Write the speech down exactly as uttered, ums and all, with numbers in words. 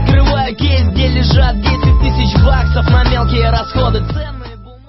Открываю кейс, где лежат десять тысяч баксов на мелкие расходы.